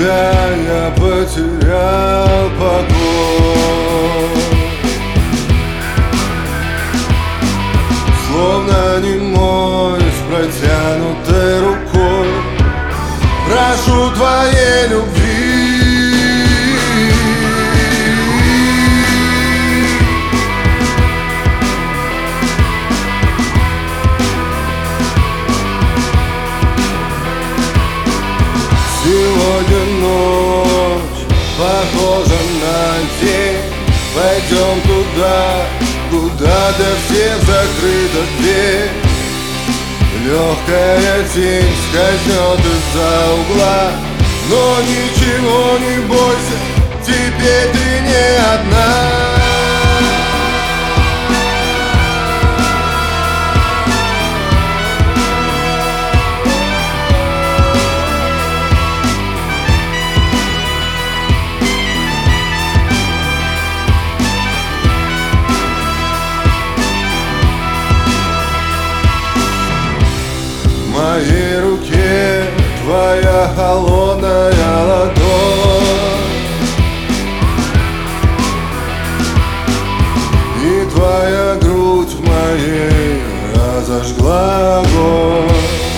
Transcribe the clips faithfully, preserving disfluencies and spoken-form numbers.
тебя я потерял покой, словно немой с протянутой рукой прошу твоей любви. Сегодня ночь похожа на день. Пойдем туда, куда для всех закрыта дверь. Легкая тень скользнет из-за угла, но ничего не бойся, теперь ты не одна. В моей руке твоя холодная ладонь, и твоя грудь в моей разожгла огонь.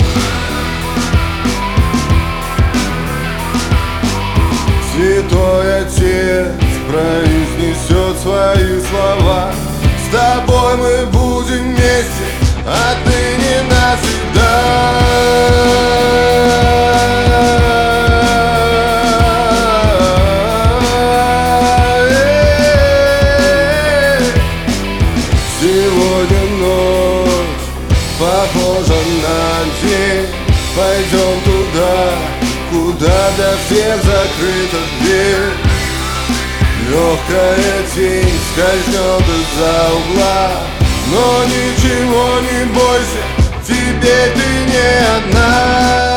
Святой Отец произнесет свои слова: с тобой мы будем вместе отныне навсегда. Сегодня ночь похожа на день. Пойдем туда, куда для всех закрыта дверь. Легкая тень скользнет из-за угла, но ничего не бойся, теперь ты не одна.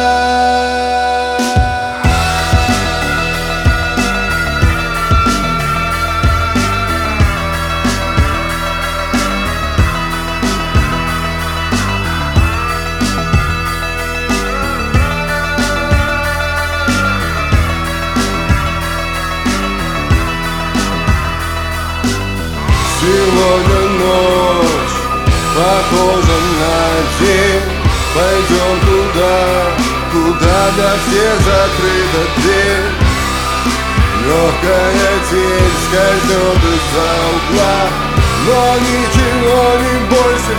Сегодня ночь похожа на день. Пойдем туда, куда для всех закрыта дверь. Легкая тень скользнет из-за угла, но ничего не бойся,